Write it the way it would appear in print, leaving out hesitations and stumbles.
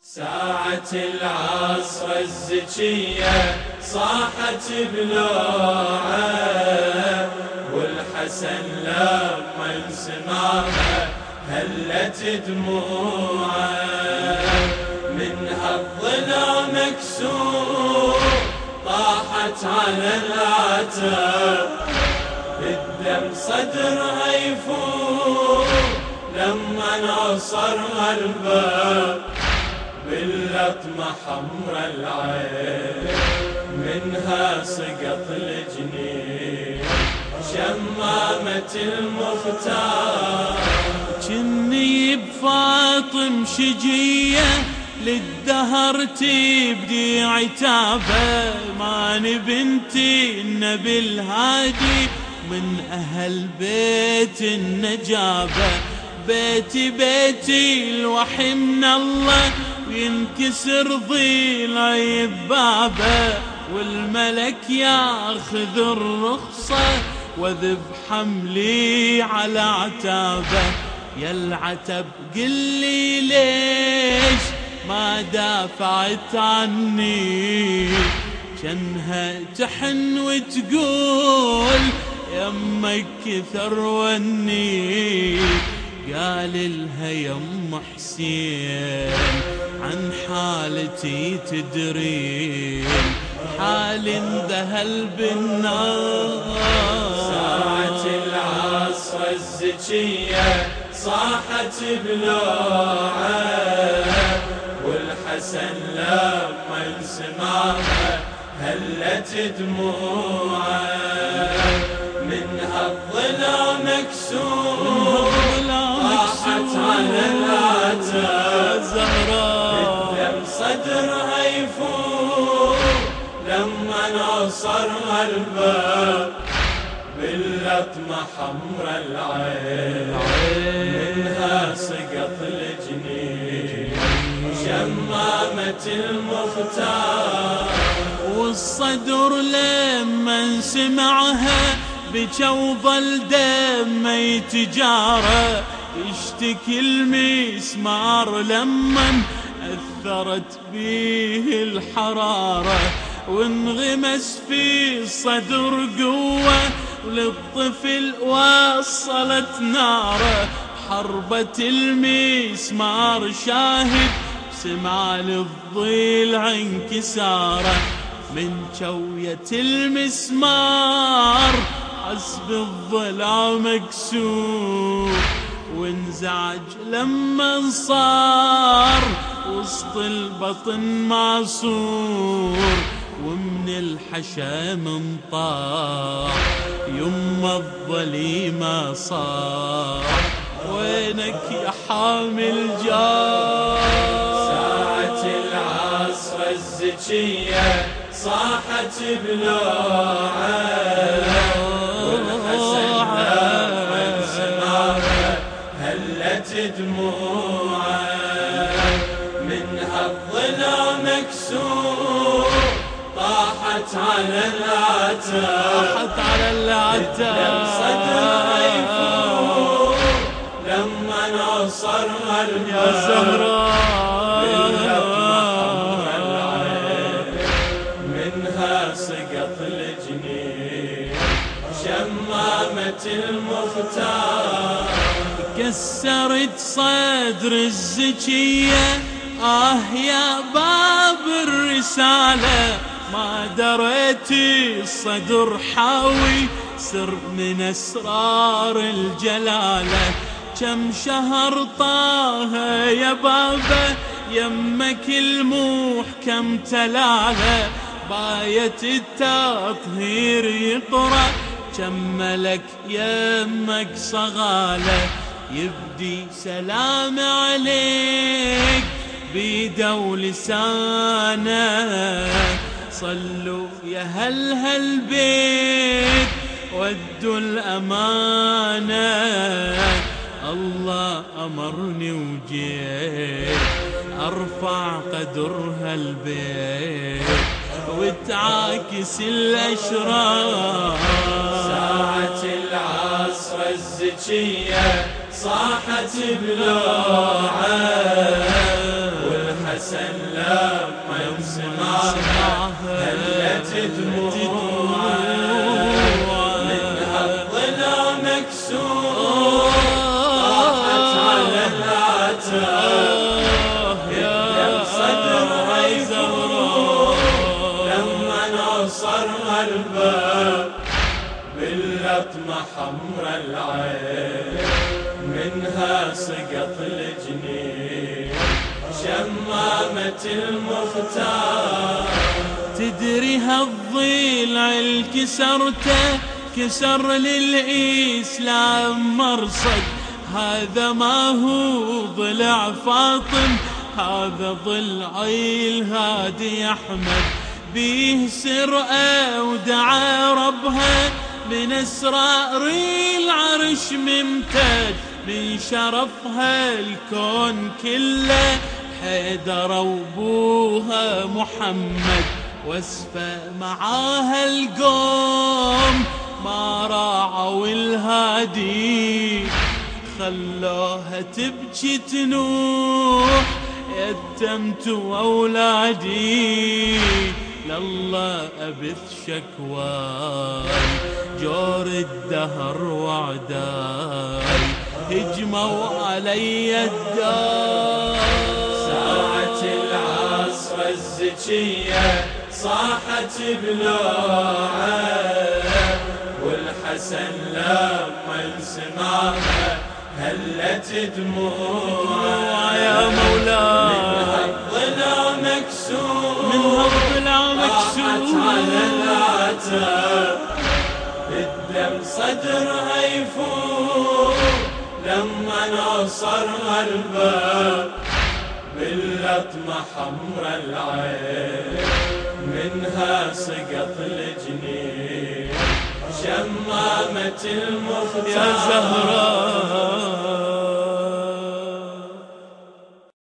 ساعة العصر الزكية صاحت بلوعه، والحسن لما سمعها هلت دموعه. منها الظلا مكسور طاحت على العتب، بالدم صدرها يفور لما نصر الباب. باللطمة حمر العين منها سقط الجنين، شمامة المختار. جني بفاطم شجية للدهر تبدي عتابه، ماني بنتي النبي الهادي من أهل بيت النجابة. بيتي بيتي الوحي من الله، وينكسر ضلعي ببابه، والملك ياخذ الرخصة وذب حملي على عتابه. يا العتب قلي ليش ما دافعت عني، جنها تحن وتقول يمك كثر وني. قال لها يم حسين عن حالتي تدرين، حال ذهل بالنار. ساعة العصر الزكية صاحت بلوعه، والحسن لما سمعها هلت دموعه. منها الظلا مكسور طاحت على العتب، بالدم صدرها يفور لما نصر الباب. باللطمة حمر العين منها سقط الجنين، شمامة المختار. والصدر لما سمعها بكى وظل دمه يتجارى، يشتكي المسمار لما أثرت به الحرارة. وانغمس في الصدر قوة وللطفل وصلت ناره، حربة المسمار شاهد سمع للضلع انكساره. من شوية المسمار حسب الضلع مكسور، وانزعج لما صار وسط البطن معصور. ومن الحشام انطاح يما الظليمة صار، وينك يا حامل جار. ساعة العصر الزكية صاحت بلوعه، والحسن لما سمعها هلت دموعه. منها الظلا مكسور طاحت على العتب، بالدم صدرها يفور لما نصر الباب. يا زهراء منها سقط الجنين، شمامة المختار. كسرت صدر الزكية يا باب الرسالة، ما دريت الصدر حاوي سر من أسرار الجلالة. كم شهر طه يا بابا يمك المحكم تلاله، باية التطهير يقرأ كم ملك يمك صغاله. يبدي سلام عليك بيده ولسانه، صلوا يا هالبيت ودوا الأمانة. الله أمرني وجيت أرفع قدر هالبيت وتعاكس الأشرار. ساعة العصر الزكية صاحت بلوعه، والحسن لما سمعها هلت دموعه منها الضلع مكسور طاحت على العتاب الدم صدرها يفور لما نصرها الباب باللطمة حمر العين منها سقط الجنين شمامة المختار تدري هالضلع الكسرته كسر للإسلام مرصد هذا ما هو ضلع فاطم هذا ضلعي الهادي أحمد بيه سرقة ودعا ربها من أسرار العرش ممتد من شرفها الكون كله حيدر وابوها محمد واسفة معاها القوم ما راعوا الهادي خلوها تبكي تنوح يتمت أولادي لله أبث شكواي جور الدهر وعداي هجموا علي الدار ساعة العصر الزكية صاحت بلوعة والحسن لما سمعها هلت دموعه يا مولاي منها الضلع مكسور طاحت على العتاب الدم صدرها يفور لما نصرها الباب باللطمة حمر العين منها سقط الجنين شمامة المختار يا زهراء